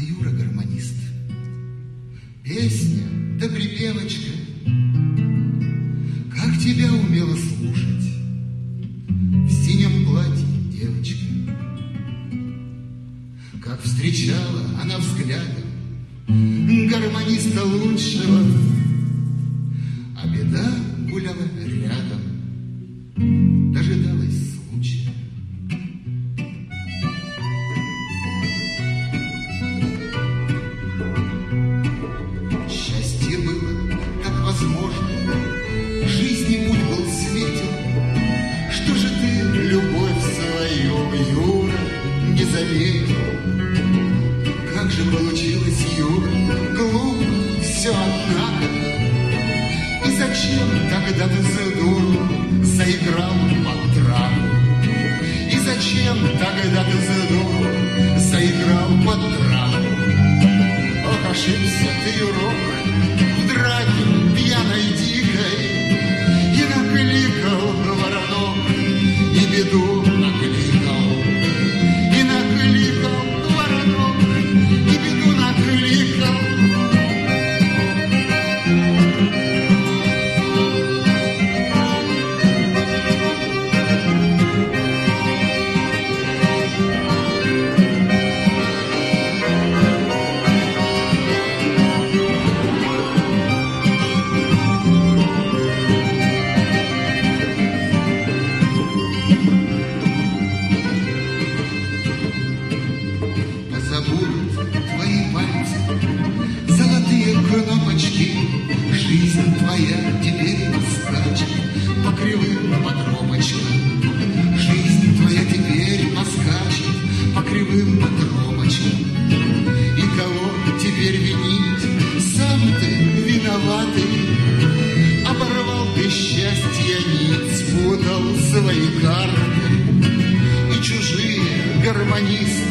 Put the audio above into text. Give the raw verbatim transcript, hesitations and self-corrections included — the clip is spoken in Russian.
Ты, Юра, гармонист. Песня да припевочка, как тебя умела слушать в синем платье девочка. Как встречала она взглядом гармониста лучшего, а беда гуляла рядом, дожидалась случая. Счастье было так возможно, жизни путь был светел. Что же ты, любовь свою, Юра, не заметил? Как же получилось, Юра, глупо все однако. И зачем тогда ты за дуру заиграл под драку? И зачем тогда ты за дуру заиграл под драку? Ох, ошибся ты, Юрок, в драке пьяной дикой, и накликал воронок, и беду накликал, и накликал воронок, и беду накликал. Жизнь твоя теперь скачет по кривым подробочкам. Жизнь твоя теперь поскачет по кривым подробочкам. И кого теперь винить? Сам ты виноватый. Оборвал ты счастье нить, спутал свои карты. И чужие гармонисты